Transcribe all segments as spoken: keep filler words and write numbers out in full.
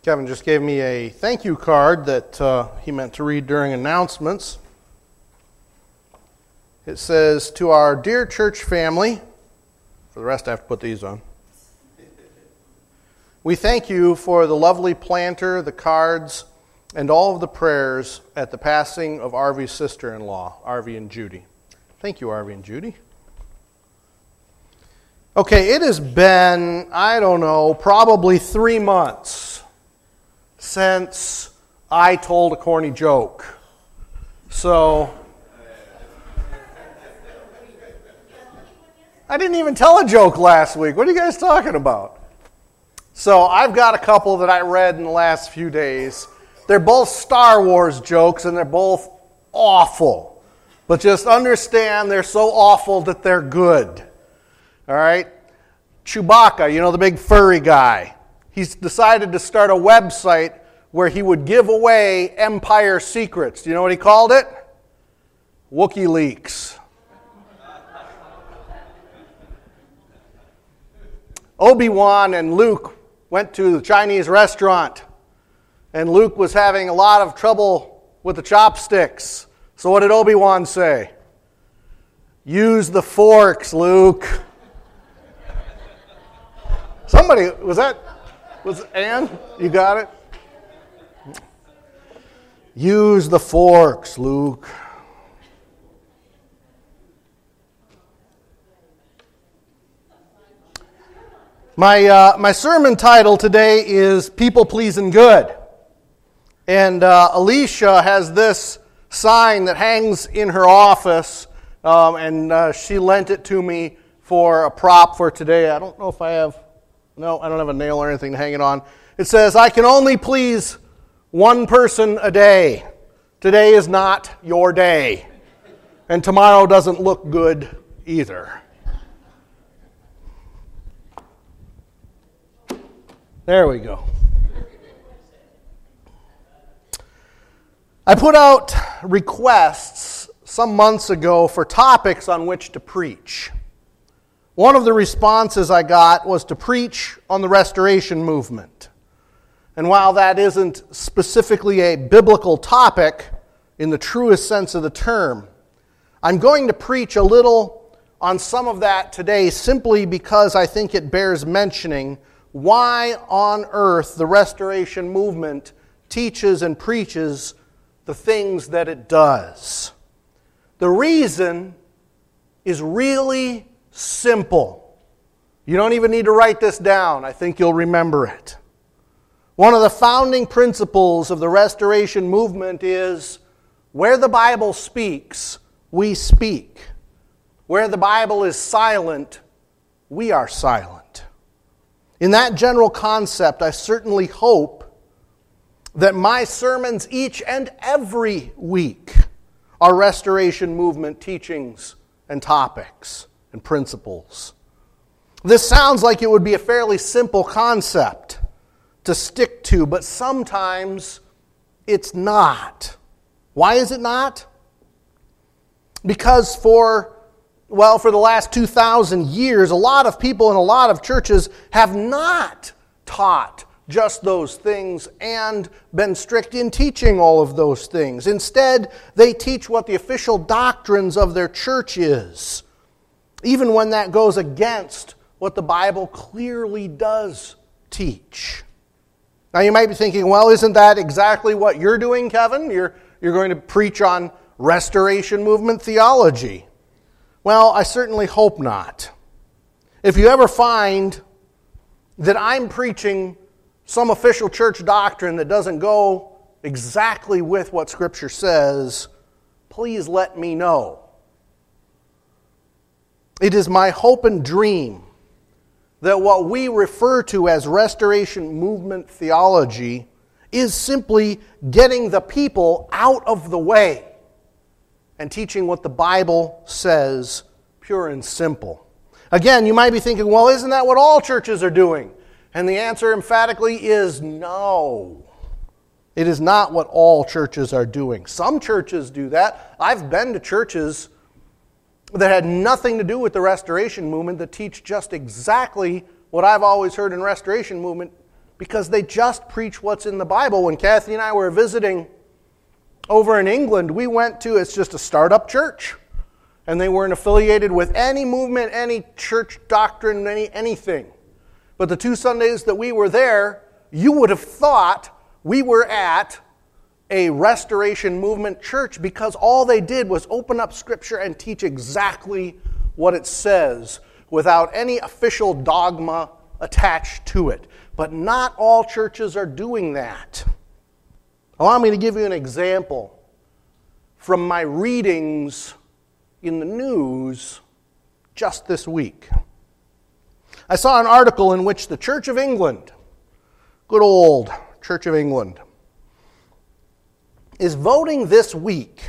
Kevin just gave me a thank you card that uh, he meant to read during announcements. It says, "To our dear church family," for the rest I have to put these on, "we thank you for the lovely planter, the cards, and all of the prayers at the passing of Arvie's sister-in-law, Arvie and Judy." Thank you, Arvie and Judy. Okay, it has been, I don't know, probably three months since I told a corny joke. So, I didn't even tell a joke last week. What are you guys talking about? So, I've got a couple that I read in the last few days. They're both Star Wars jokes, and they're both awful. But just understand they're so awful that they're good. All right? Chewbacca, you know, the big furry guy. He's decided to start a website where he would give away Empire secrets. Do you know what he called it? WookieLeaks. Obi-Wan and Luke went to the Chinese restaurant, and Luke was having a lot of trouble with the chopsticks. So what did Obi-Wan say? "Use the forks, Luke." Somebody, was that, was it Ann? You got it? "Use the forks, Luke." My uh, my sermon title today is "People Pleasing Good." And uh, Alicia has this sign that hangs in her office, um, and uh, she lent it to me for a prop for today. I don't know if I have, no, I don't have a nail or anything to hang it on. It says, "I can only please one person a day. Today is not your day. And tomorrow doesn't look good either." There we go. I put out requests some months ago for topics on which to preach. One of the responses I got was to preach on the Restoration Movement. And while that isn't specifically a biblical topic in the truest sense of the term, I'm going to preach a little on some of that today simply because I think it bears mentioning why on earth the Restoration Movement teaches and preaches the things that it does. The reason is really simple. You don't even need to write this down. I think you'll remember it. One of the founding principles of the Restoration Movement is, where the Bible speaks, we speak. Where the Bible is silent, we are silent. In that general concept, I certainly hope that my sermons each and every week are Restoration Movement teachings and topics and principles. This sounds like it would be a fairly simple concept to stick to, but sometimes it's not. Why is it not? Because for, well, for the last two thousand years, a lot of people in a lot of churches have not taught just those things and been strict in teaching all of those things. Instead, they teach what the official doctrines of their church is, even when that goes against what the Bible clearly does teach. Now you might be thinking, well, isn't that exactly what you're doing, Kevin? You're, you're going to preach on Restoration Movement theology. Well, I certainly hope not. If you ever find that I'm preaching some official church doctrine that doesn't go exactly with what Scripture says, please let me know. It is my hope and dream that what we refer to as Restoration Movement theology is simply getting the people out of the way and teaching what the Bible says, pure and simple. Again, you might be thinking, well, isn't that what all churches are doing? And the answer emphatically is no. It is not what all churches are doing. Some churches do that. I've been to churches that had nothing to do with the Restoration Movement that teach just exactly what I've always heard in Restoration Movement because they just preach what's in the Bible. When Kathy and I were visiting over in England, we went to, it's just a startup church. And they weren't affiliated with any movement, any church doctrine, any anything. But the two Sundays that we were there, you would have thought we were at a Restoration Movement church, because all they did was open up Scripture and teach exactly what it says without any official dogma attached to it. But not all churches are doing that. Allow me to give you an example from my readings in the news just this week. I saw an article in which the Church of England, good old Church of England, is voting this week.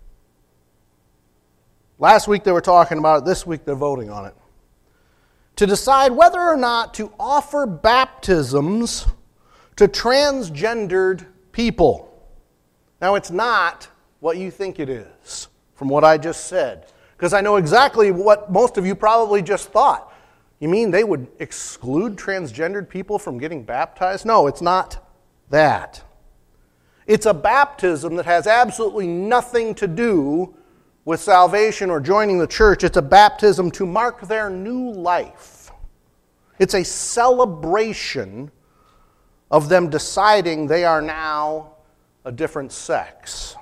Last week they were talking about it, this week they're voting on it, to decide whether or not to offer baptisms to transgendered people. Now, it's not what you think it is, from what I just said, because I know exactly what most of you probably just thought. You mean they would exclude transgendered people from getting baptized? No, it's not that. It's a baptism that has absolutely nothing to do with salvation or joining the church. It's a baptism to mark their new life. It's a celebration of them deciding they are now a different sex.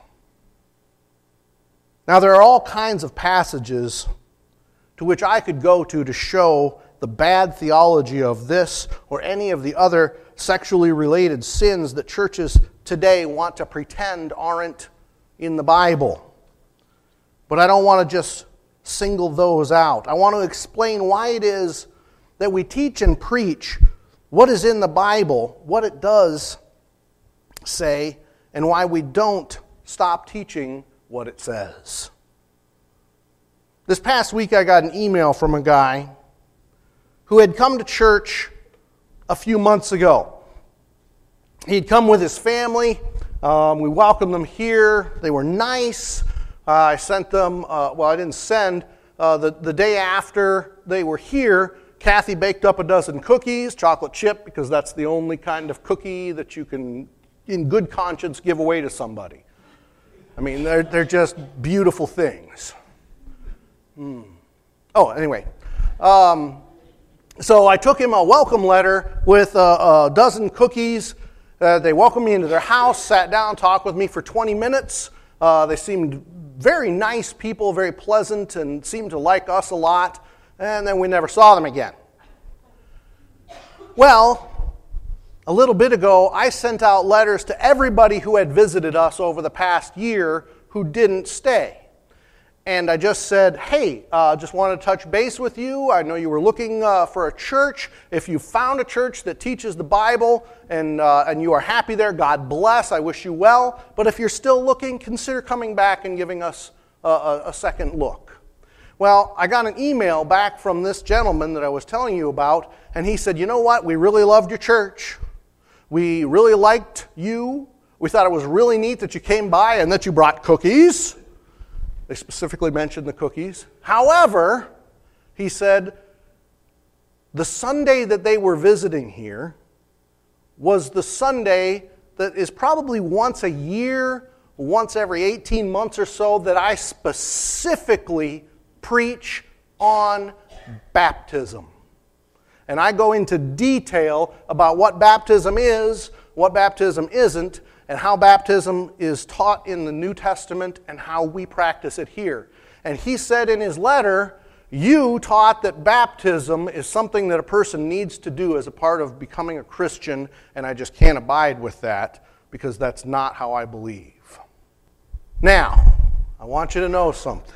Now, there are all kinds of passages to which I could go to to show the bad theology of this or any of the other sexually related sins that churches today want to pretend aren't in the Bible. But I don't want to just single those out. I want to explain why it is that we teach and preach what is in the Bible, what it does say, and why we don't stop teaching what it says. This past week I got an email from a guy who had come to church a few months ago. He'd come with his family. Um, we welcomed them here. They were nice. Uh, I sent them, uh, well, I didn't send. Uh, the, the day after they were here, Kathy baked up a dozen cookies, chocolate chip, because that's the only kind of cookie that you can, in good conscience, give away to somebody. I mean, they're, they're just beautiful things. Mm. Oh, anyway. Um, so I took him a welcome letter with a, a dozen cookies. Uh, they welcomed me into their house, sat down, talked with me for twenty minutes. Uh, they seemed very nice people, very pleasant, and seemed to like us a lot. And then we never saw them again. Well, a little bit ago, I sent out letters to everybody who had visited us over the past year who didn't stay. And I just said, hey, uh, just wanted to touch base with you. I know you were looking uh, for a church. If you found a church that teaches the Bible and, uh, and you are happy there, God bless. I wish you well. But if you're still looking, consider coming back and giving us a, a, a second look. Well, I got an email back from this gentleman that I was telling you about, and he said, you know what? We really loved your church. We really liked you. We thought it was really neat that you came by and that you brought cookies. They specifically mentioned the cookies. However, he said, the Sunday that they were visiting here was the Sunday that is probably once a year, once every eighteen months or so, that I specifically preach on baptism. And I go into detail about what baptism is, what baptism isn't, and how baptism is taught in the New Testament and how we practice it here. And he said in his letter, you taught that baptism is something that a person needs to do as a part of becoming a Christian, and I just can't abide with that because that's not how I believe. Now, I want you to know something.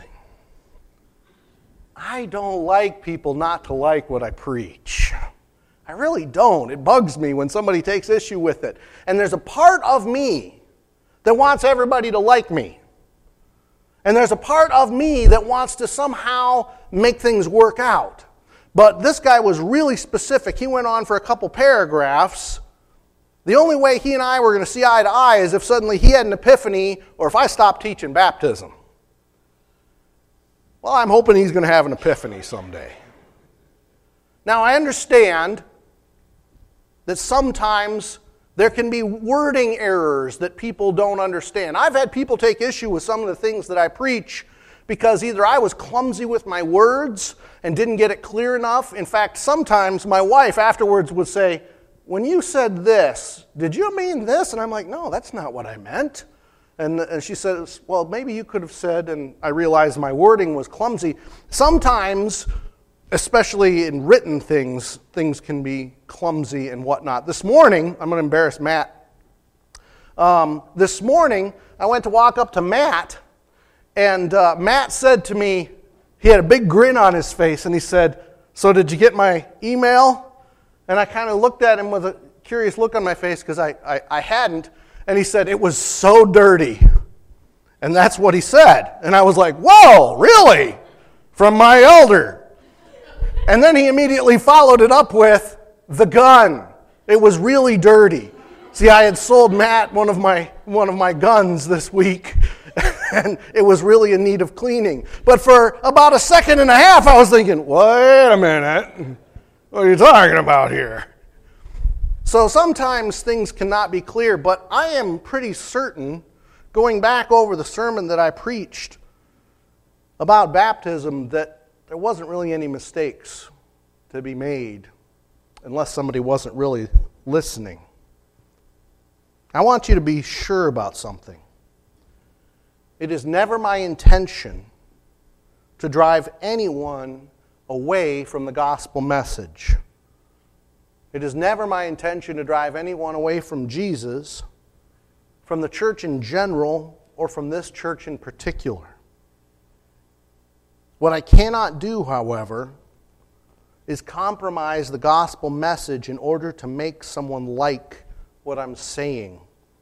I don't like people not to like what I preach. I really don't. It bugs me when somebody takes issue with it. And there's a part of me that wants everybody to like me. And there's a part of me that wants to somehow make things work out. But this guy was really specific. He went on for a couple paragraphs. The only way he and I were going to see eye to eye is if suddenly he had an epiphany or if I stopped teaching baptism. Well, I'm hoping he's going to have an epiphany someday. Now, I understand that sometimes there can be wording errors that people don't understand. I've had people take issue with some of the things that I preach because either I was clumsy with my words and didn't get it clear enough. In fact, sometimes my wife afterwards would say, when you said this, did you mean this? And I'm like, no, that's not what I meant. And, and she says, well, maybe you could have said, and I realized my wording was clumsy. Sometimes, especially in written things, things can be clumsy and whatnot. This morning, I'm going to embarrass Matt. Um, this morning, I went to walk up to Matt, and uh, Matt said to me, he had a big grin on his face, and he said, so did you get my email? And I kind of looked at him with a curious look on my face because I, I, I hadn't. And he said, it was so dirty. And that's what he said. And I was like, whoa, really? From my elder. And then he immediately followed it up with the gun. It was really dirty. See, I had sold Matt one of my one of my guns this week, and it was really in need of cleaning. But for about a second and a half, I was thinking, wait a minute. What are you talking about here? So sometimes things cannot be clear, but I am pretty certain, going back over the sermon that I preached about baptism, that there wasn't really any mistakes to be made unless somebody wasn't really listening. I want you to be sure about something. It is never my intention to drive anyone away from the gospel message. It is never my intention to drive anyone away from Jesus, from the church in general, or from this church in particular. What I cannot do, however, is compromise the gospel message in order to make someone like what I'm saying.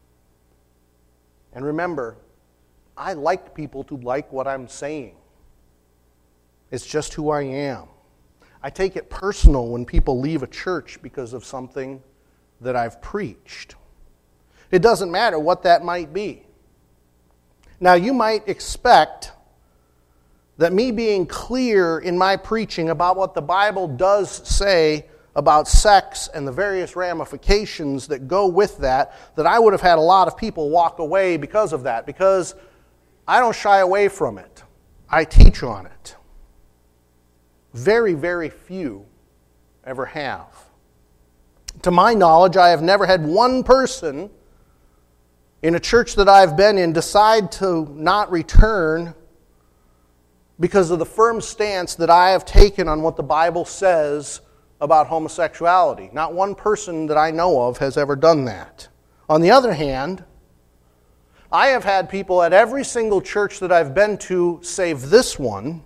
And remember, I like people to like what I'm saying. It's just who I am. I take it personal when people leave a church because of something that I've preached. It doesn't matter what that might be. Now, you might expect that me being clear in my preaching about what the Bible does say about sex and the various ramifications that go with that, that I would have had a lot of people walk away because of that, because I don't shy away from it. I teach on it. Very, very few ever have. To my knowledge, I have never had one person in a church that I've been in decide to not return because of the firm stance that I have taken on what the Bible says about homosexuality. Not one person that I know of has ever done that. On the other hand, I have had people at every single church that I've been to, save this one,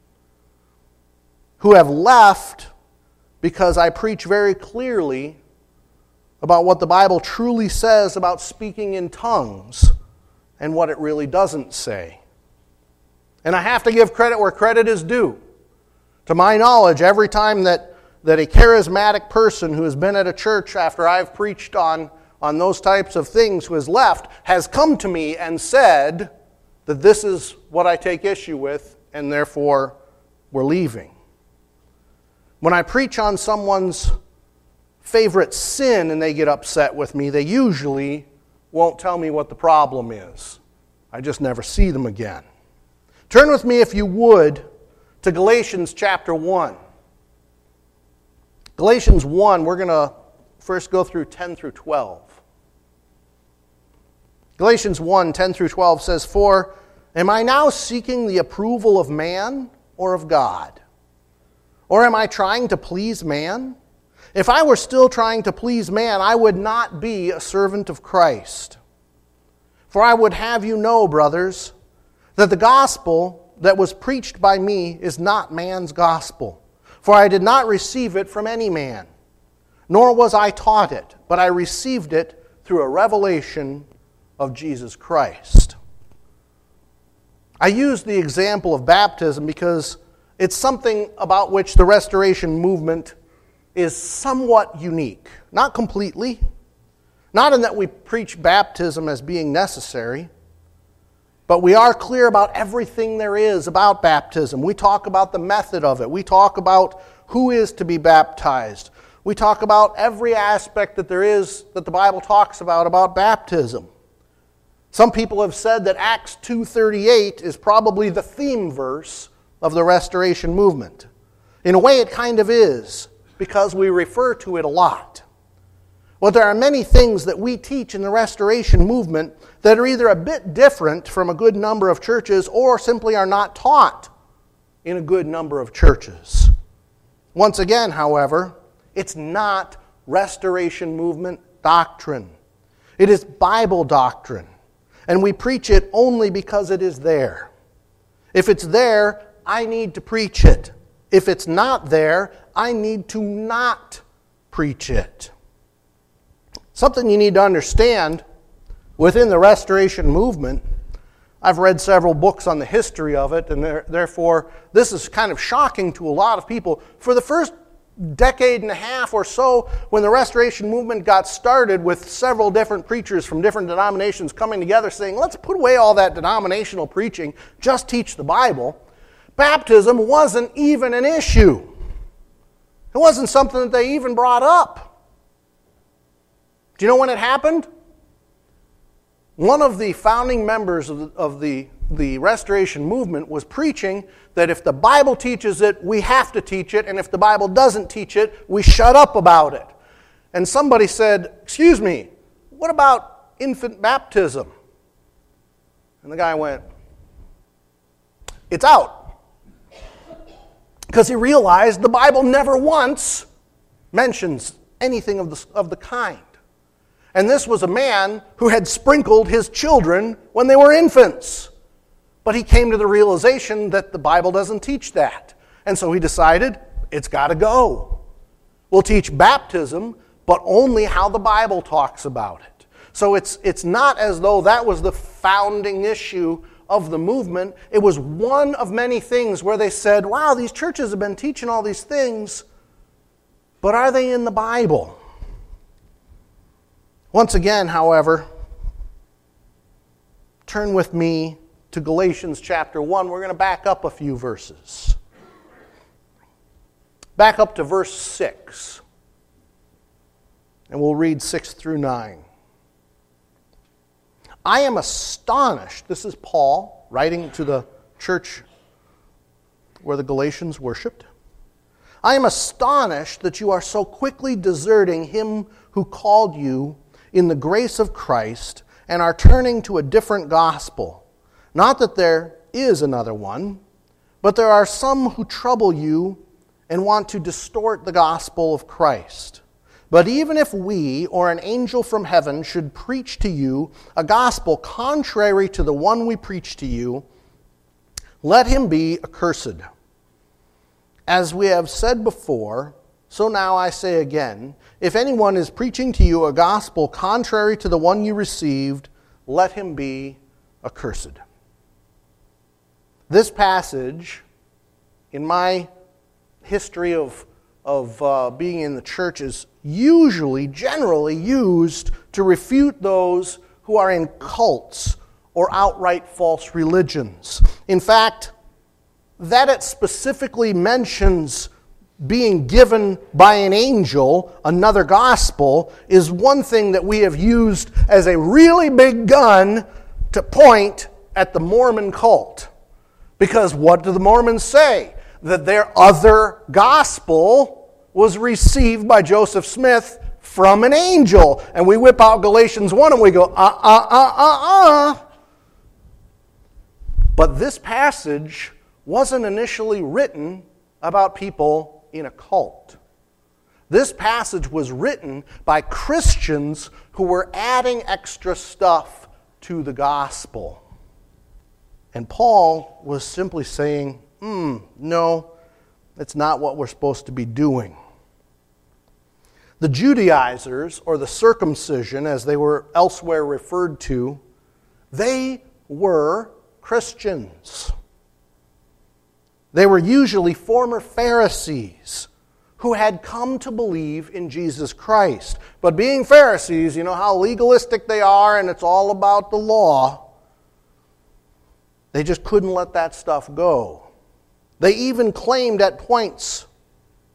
who have left because I preach very clearly about what the Bible truly says about speaking in tongues and what it really doesn't say. And I have to give credit where credit is due. To my knowledge, every time that, that a charismatic person who has been at a church after I've preached on, on those types of things who has left has come to me and said that this is what I take issue with and therefore we're leaving. When I preach on someone's favorite sin and they get upset with me, they usually won't tell me what the problem is. I just never see them again. Turn with me, if you would, to Galatians chapter one. Galatians one, we're going to first go through ten through twelve. Galatians one, ten through twelve says, "For am I now seeking the approval of man or of God? Or am I trying to please man? If I were still trying to please man, I would not be a servant of Christ. For I would have you know, brothers, that the gospel that was preached by me is not man's gospel. For I did not receive it from any man, nor was I taught it, but I received it through a revelation of Jesus Christ." I use the example of baptism because it's something about which the Restoration movement is somewhat unique. Not completely. Not in that we preach baptism as being necessary, but we are clear about everything there is about baptism. We talk about the method of it. We talk about who is to be baptized. We talk about every aspect that there is, that the Bible talks about, about baptism. Some people have said that Acts two thirty-eight is probably the theme verse of the Restoration movement. In a way, it kind of is, because we refer to it a lot. Well, there are many things that we teach in the Restoration movement that are either a bit different from a good number of churches or simply are not taught in a good number of churches. Once again, however, it's not Restoration movement doctrine. It is Bible doctrine, and we preach it only because it is there. If it's there, I need to preach it. If it's not there, I need to not preach it. Something you need to understand within the Restoration movement, I've read several books on the history of it, and therefore this is kind of shocking to a lot of people. For the first decade and a half or so, when the Restoration movement got started with several different preachers from different denominations coming together saying, let's put away all that denominational preaching, just teach the Bible, baptism wasn't even an issue. It wasn't something that they even brought up. Do you know when it happened? One of the founding members of the, of the, the Restoration movement was preaching that if the Bible teaches it, we have to teach it, and if the Bible doesn't teach it, we shut up about it. And somebody said, excuse me, what about infant baptism? And the guy went, it's out. Because he realized the Bible never once mentions anything of the, of the kind. And this was a man who had sprinkled his children when they were infants. But he came to the realization that the Bible doesn't teach that. And so he decided, it's got to go. We'll teach baptism, but only how the Bible talks about it. So it's, it's not as though that was the founding issue of the movement. It was one of many things where they said, wow, these churches have been teaching all these things, but are they in the Bible? Once again, however, turn with me to Galatians chapter one. We're going to back up a few verses. Back up to verse six. And we'll read six through nine. I am astonished. This is Paul writing to the church where the Galatians worshipped. I am astonished that you are so quickly deserting him who called you in the grace of Christ and are turning to a different gospel. Not that there is another one, but there are some who trouble you and want to distort the gospel of Christ. But even if we or an angel from heaven should preach to you a gospel contrary to the one we preach to you, let him be accursed. As we have said before, so now I say again, if anyone is preaching to you a gospel contrary to the one you received, let him be accursed. This passage, in my history of, of uh, being in the church, is usually, generally used to refute those who are in cults or outright false religions. In fact, that it specifically mentions being given by an angel another gospel is one thing that we have used as a really big gun to point at the Mormon cult. Because what do the Mormons say? That their other gospel was received by Joseph Smith from an angel. And we whip out Galatians one and we go, uh, uh, uh, uh, uh. But this passage wasn't initially written about people in a cult. This passage was written by Christians who were adding extra stuff to the gospel. And Paul was simply saying, hmm, no, that's not what we're supposed to be doing. The Judaizers, or the circumcision as they were elsewhere referred to, they were Christians. They were usually former Pharisees who had come to believe in Jesus Christ. But being Pharisees, you know how legalistic they are and it's all about the law. They just couldn't let that stuff go. They even claimed at points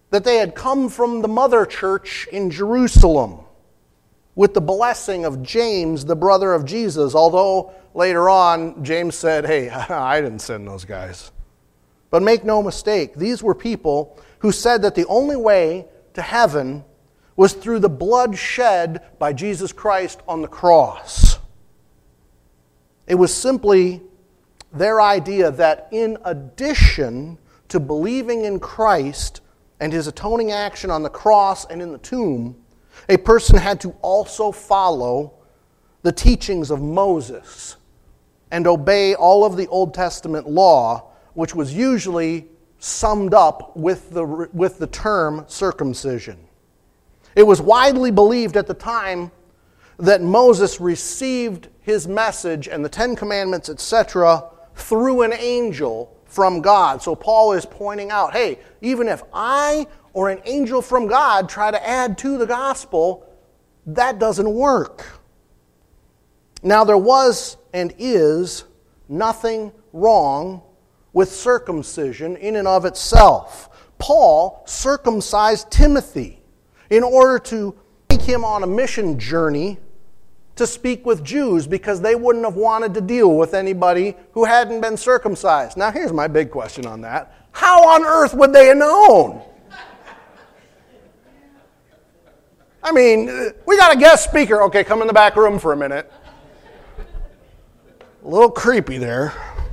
that they had come from the mother church in Jerusalem with the blessing of James, the brother of Jesus, although later on James said, hey, I didn't send those guys. But make no mistake, these were people who said that the only way to heaven was through the blood shed by Jesus Christ on the cross. It was simply their idea that in addition to believing in Christ and his atoning action on the cross and in the tomb, a person had to also follow the teachings of Moses and obey all of the Old Testament law, which was usually summed up with the, with the term circumcision. It was widely believed at the time that Moses received his message and the Ten Commandments, et cetera, through an angel from God. So Paul is pointing out, hey, even if I or an angel from God try to add to the gospel, that doesn't work. Now there was and is nothing wrong with circumcision in and of itself. Paul circumcised Timothy in order to take him on a mission journey to speak with Jews because they wouldn't have wanted to deal with anybody who hadn't been circumcised. Now here's my big question on that. How on earth would they have known? I mean, we got a guest speaker. Okay, come in the back room for a minute. A little creepy there.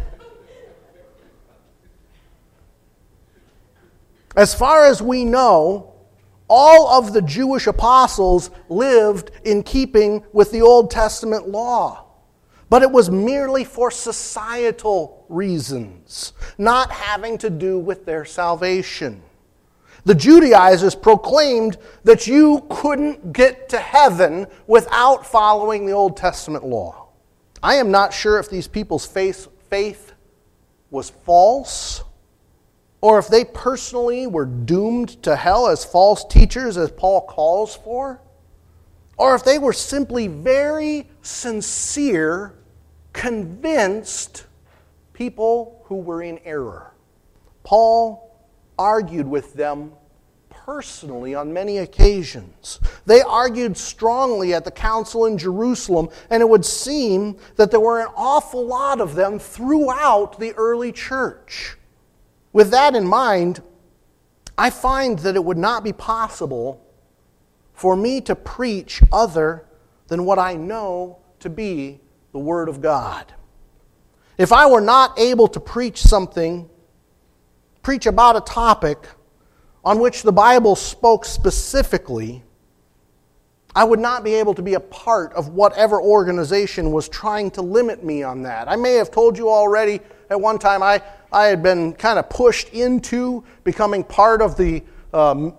As far as we know, all of the Jewish apostles lived in keeping with the Old Testament law. But it was merely for societal reasons, not having to do with their salvation. The Judaizers proclaimed that you couldn't get to heaven without following the Old Testament law. I am not sure if these people's faith, faith was false, or if they personally were doomed to hell as false teachers, as Paul calls for, or if they were simply very sincere, convinced people who were in error. Paul argued with them personally on many occasions. They argued strongly at the council in Jerusalem, and it would seem that there were an awful lot of them throughout the early church. With that in mind, I find that it would not be possible for me to preach other than what I know to be the Word of God. If I were not able to preach something, preach about a topic on which the Bible spoke specifically, I would not be able to be a part of whatever organization was trying to limit me on that. I may have told you already at one time I, I had been kind of pushed into becoming part of the um,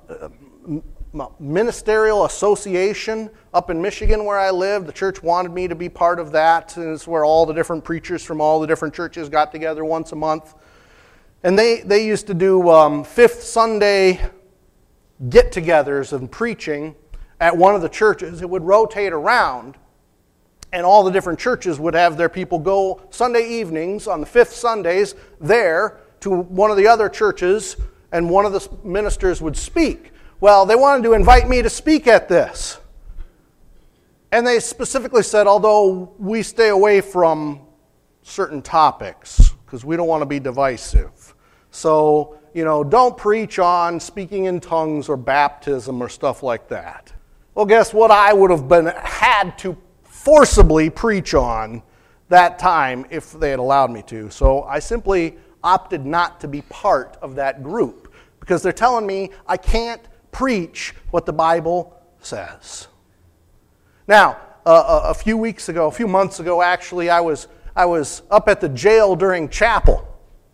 ministerial association up in Michigan where I lived. The church wanted me to be part of that. And it's where all the different preachers from all the different churches got together once a month. And they, they used to do um, fifth Sunday get-togethers and preaching at one of the churches. It would rotate around, and all the different churches would have their people go Sunday evenings on the fifth Sundays there to one of the other churches, and one of the ministers would speak. Well, they wanted to invite me to speak at this. And they specifically said, although we stay away from certain topics, because we don't want to be divisive. So, you know, don't preach on speaking in tongues or baptism or stuff like that. Well, guess what I would have been had to forcibly preach on that time if they had allowed me to. So I simply opted not to be part of that group because they're telling me I can't preach what the Bible says. Now, uh, a few weeks ago, a few months ago actually, I was I was up at the jail during chapel.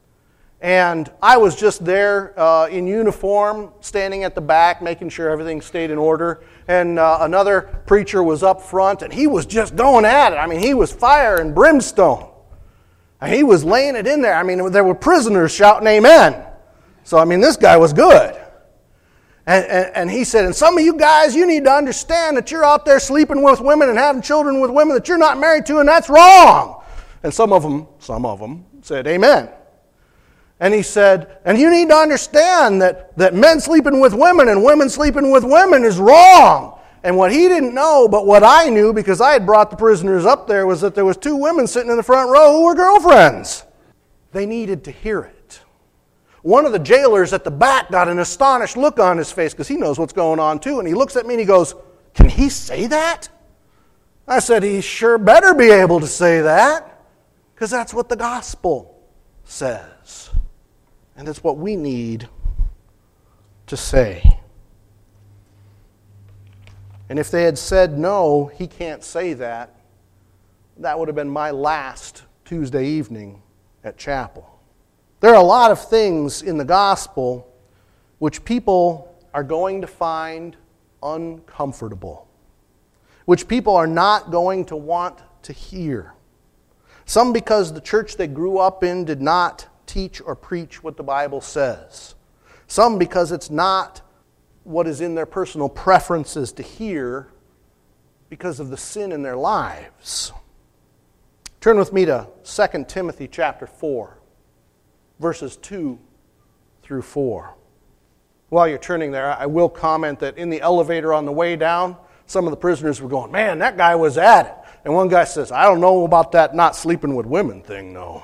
And I was just there uh, in uniform, standing at the back, making sure everything stayed in order. And uh, another preacher was up front, and he was just going at it. I mean, he was fire and brimstone. And he was laying it in there. I mean, there were prisoners shouting amen. So, I mean, this guy was good. And, and, and he said, and some of you guys, you need to understand that you're out there sleeping with women and having children with women that you're not married to, and that's wrong. And some of them, some of them said amen. And he said, and you need to understand that, that men sleeping with women and women sleeping with women is wrong. And what he didn't know, but what I knew, because I had brought the prisoners up there, was that there was two women sitting in the front row who were girlfriends. They needed to hear it. One of the jailers at the back got an astonished look on his face, because he knows what's going on too. And he looks at me and he goes, "Can he say that?" I said, "He sure better be able to say that, because that's what the gospel says. And it's what we need to say." And if they had said, "No, he can't say that," that would have been my last Tuesday evening at chapel. There are a lot of things in the gospel which people are going to find uncomfortable, which people are not going to want to hear. Some because the church they grew up in did not teach or preach what the Bible says. Some because it's not what is in their personal preferences to hear because of the sin in their lives. Turn with me to Second Timothy chapter four, verses two through four. While you're turning there, I will comment that in the elevator on the way down, some of the prisoners were going, "Man, that guy was at it." And one guy says, "I don't know about that not sleeping with women thing, though."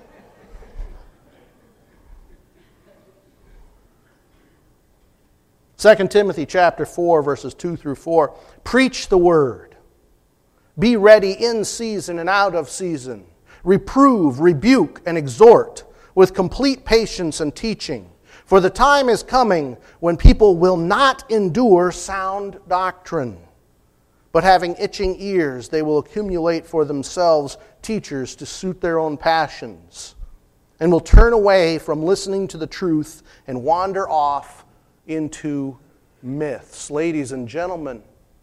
Second Timothy chapter four, verses two through four. "Preach the word. Be ready in season and out of season. Reprove, rebuke, and exhort with complete patience and teaching. For the time is coming when people will not endure sound doctrine, but having itching ears, they will accumulate for themselves teachers to suit their own passions, and will turn away from listening to the truth and wander off into myths." Ladies and gentlemen,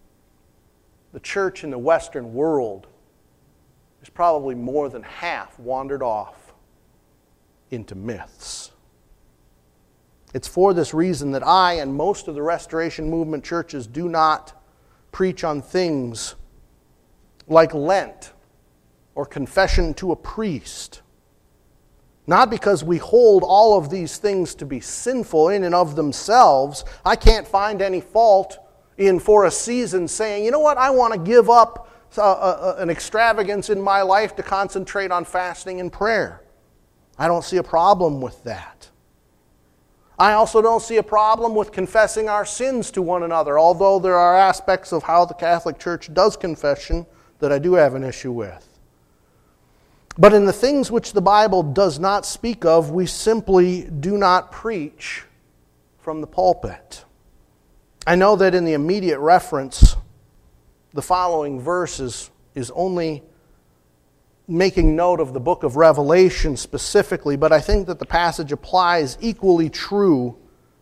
the church in the Western world is probably more than half wandered off into myths. It's for this reason that I and most of the Restoration Movement churches do not preach on things like Lent or confession to a priest. Not because we hold all of these things to be sinful in and of themselves. I can't find any fault in, for a season, saying, "You know what, I want to give up uh, uh, an extravagance in my life to concentrate on fasting and prayer." I don't see a problem with that. I also don't see a problem with confessing our sins to one another, although there are aspects of how the Catholic Church does confession that I do have an issue with. But in the things which the Bible does not speak of, we simply do not preach from the pulpit. I know that in the immediate reference, the following verse is, is only making note of the book of Revelation specifically, but I think that the passage applies equally true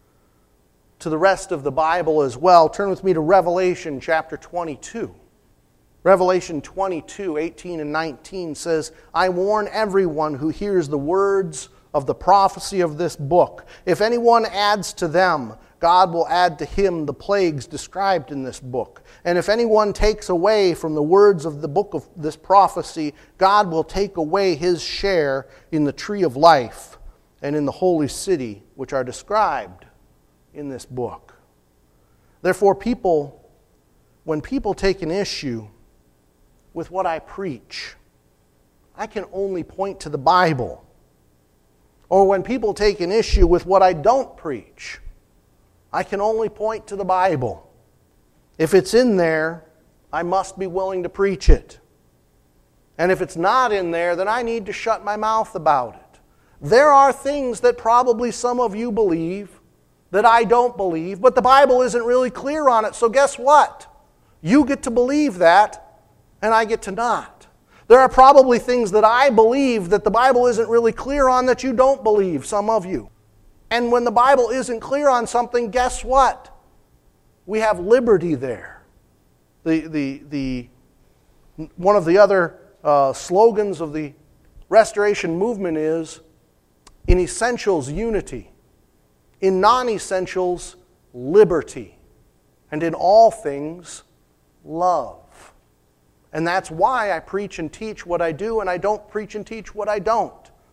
to the rest of the Bible as well. Turn with me to Revelation chapter twenty-two. Revelation twenty-two, eighteen and nineteen says, "I warn everyone who hears the words of the prophecy of this book. If anyone adds to them, God will add to him the plagues described in this book. And if anyone takes away from the words of the book of this prophecy, God will take away his share in the tree of life and in the holy city, which are described in this book." Therefore, people, when people take an issue with what I preach, I can only point to the Bible. Or when people take an issue with what I don't preach, I can only point to the Bible. If it's in there, I must be willing to preach it. And if it's not in there, then I need to shut my mouth about it. There are things that probably some of you believe that I don't believe, but the Bible isn't really clear on it. So guess what? You get to believe that, and I get to not. There are probably things that I believe that the Bible isn't really clear on that you don't believe, some of you. And when the Bible isn't clear on something, guess what? We have liberty there. The, the, the, one of the other uh, slogans of the Restoration Movement is, in essentials, unity. In non-essentials, liberty. And in all things, love. And that's why I preach and teach what I do, and I don't preach and teach what I don't.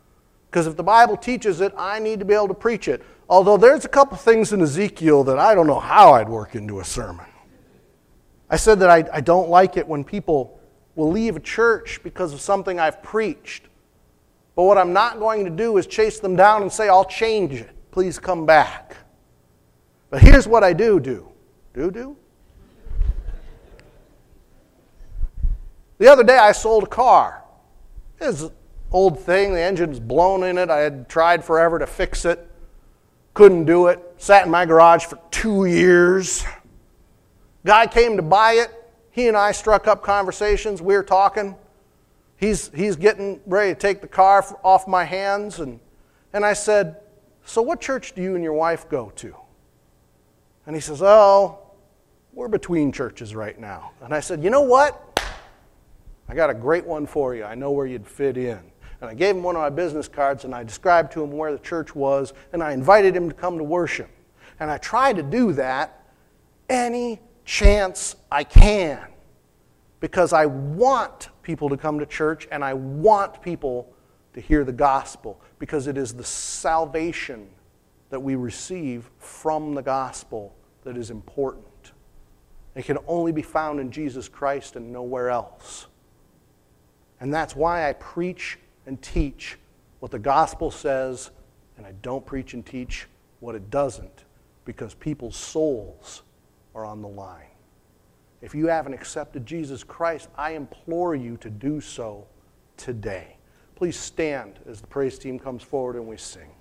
Because if the Bible teaches it, I need to be able to preach it. Although there's a couple things in Ezekiel that I don't know how I'd work into a sermon. I said that I, I don't like it when people will leave a church because of something I've preached. But what I'm not going to do is chase them down and say, I'll change it. Please come back. But here's what I do do. Do do? The other day I sold a car. It was an old thing. The engine was blown in it. I had tried forever to fix it. Couldn't do it. Sat in my garage for two years. Guy came to buy it. He and I struck up conversations. We were talking. He's, he's getting ready to take the car off my hands. And, and I said, so what church do you and your wife go to? And he says, oh, we're between churches right now. And I said, you know what? I got a great one for you. I know where you'd fit in. And I gave him one of my business cards, and I described to him where the church was, and I invited him to come to worship. And I try to do that any chance I can, because I want people to come to church, and I want people to hear the gospel, because it is the salvation that we receive from the gospel that is important. It can only be found in Jesus Christ and nowhere else. And that's why I preach and teach what the gospel says, and I don't preach and teach what it doesn't, because people's souls are on the line. If you haven't accepted Jesus Christ, I implore you to do so today. Please stand as the praise team comes forward and we sing.